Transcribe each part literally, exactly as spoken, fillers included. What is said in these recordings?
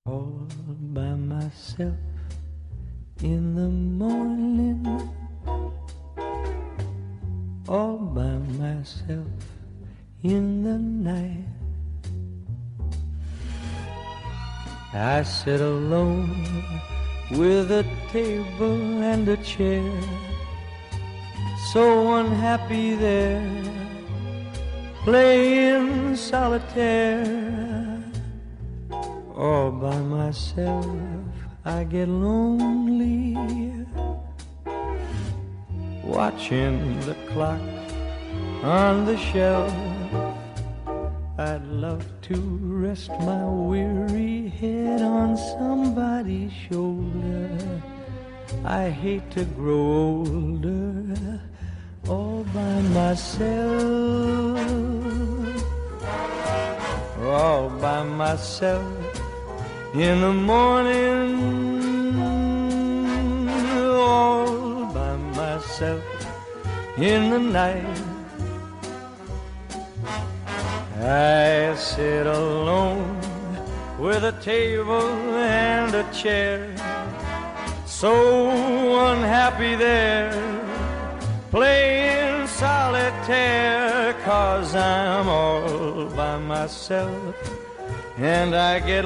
All by myself in the morning, all by myself in the night. I sit alone with a table and a chair, so unhappy there, playing solitaire. All by myself I get lonely, watching the clock on the shelf. I'd love to rest my weary head on somebody's shoulder. I hate to grow older all by myself, all by myself in the morning, all by myself in the night. I sit alone with a table and a chair, so unhappy there, playing solitaire, 'cause I'm all by myself and I get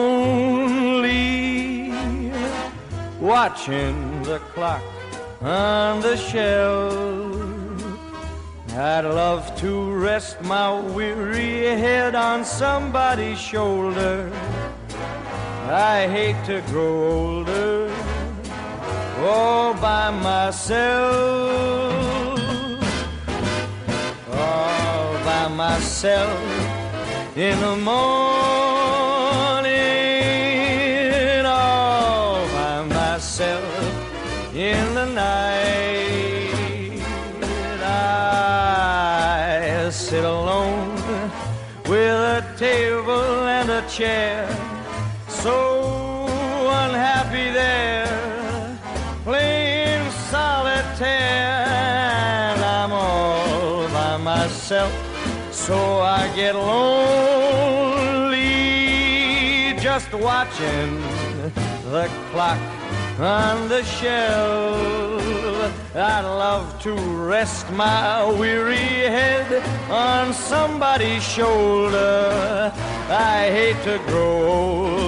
lonely, watching the clock on the shelf. I'd love to rest my weary head on somebody's shoulder. I hate to grow older all by myself, all by myself in the morning, all by myself in the night. I sit alone with a table and a chair, so unhappy there, playing solitaire. And I'm all by myself, so I get lonely, just watching the clock on the shelf. I'd love to rest my weary head on somebody's shoulder. I hate to grow old